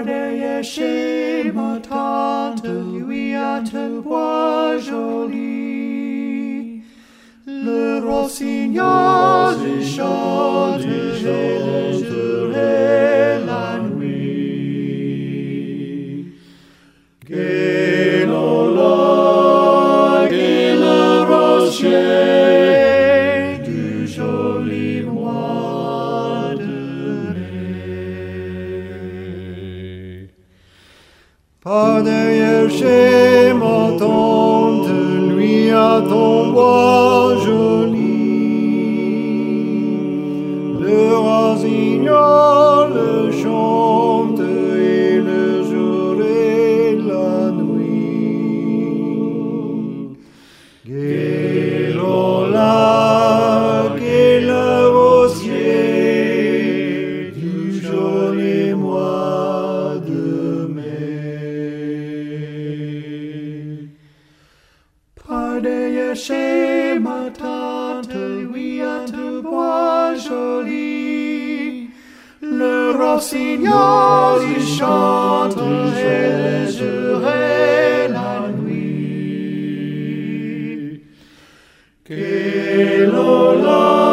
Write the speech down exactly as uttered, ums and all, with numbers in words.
Par derrière chez ma tante, lui a un bois joli. Le rossignol y chante, et le jour et la nuit. Guélola, le rocher du joli mois de mai. Par derrière chez ma tante, lui a ton bois joli. Le rossignol chante et le jour et la nuit. Guélola, le rossier du joli mois de mai. Par derrière chez ma tante, lui a un bois joli. Le rossignol y chante et le jour et la nuit. Guélola,